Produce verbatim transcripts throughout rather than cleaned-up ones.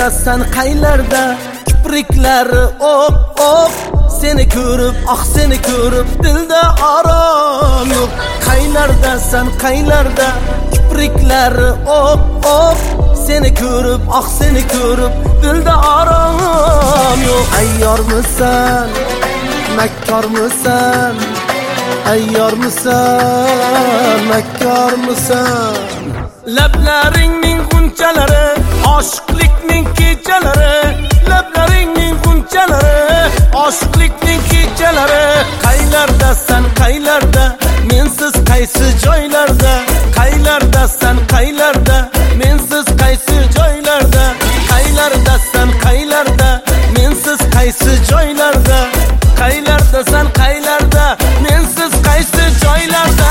Qaylardasan qaylarda kipriklari op op seni ko'rib ah seni ko'rib dilda aram yo'q Qaylardasan qaylarda kipriklari op op seni ko'rib ah seni ko'rib dilda aram yo'q Ayyormisan makkormisan Ayyormisan makkormisan Lablaringning g'unchalari oshiqlikning kechalari Lablaringning g'unchalari oshiqlikning kechalari Qaylardasan qaylarda mensiz qaysi joylarda Qaylardasan qaylarda mensiz qaysi joylarda Qaylardasan qaylarda mensiz qaysi joylarda Qaylardasan qaylarda mensiz qaysi joylarda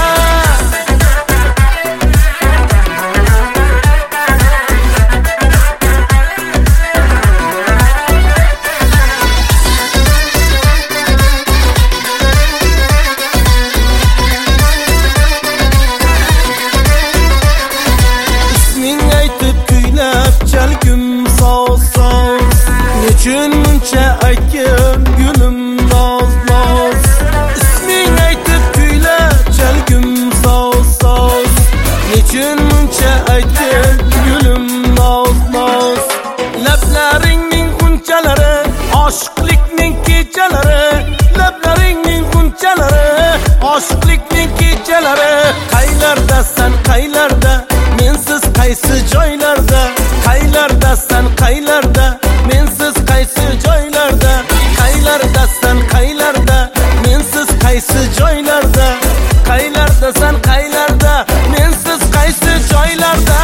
Nechun muncha aytgin gulim noz noz Isming aytib kuylab chalgim soz soz Nechun muncha aytgin gulim noz noz Lablaringning g'unchalari oshiqlikning kechalari Lablaringning g'unchalari oshiqlikning kechalari Qaylardasan qaylarda mensiz qaysi joylarda Qaylardasan qaylarda mensiz qaysi joylarda Qaylardasan qaylarda mensiz qaysi joylarda Qaylardasan qaylarda mensiz qaysi joylarda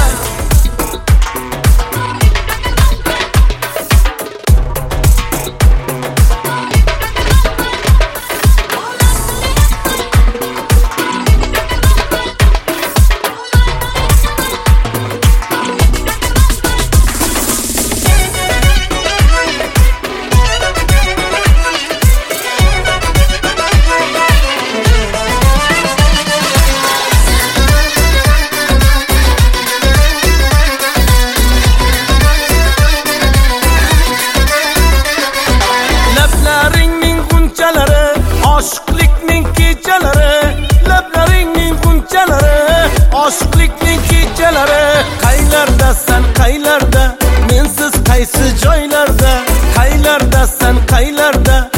Oshiqlikning kechalari Lablaringning g'unchalari oshiqlikning kechalari Qaylardasan qaylarda mensiz qaysi joylarda Qaylardasan qaylarda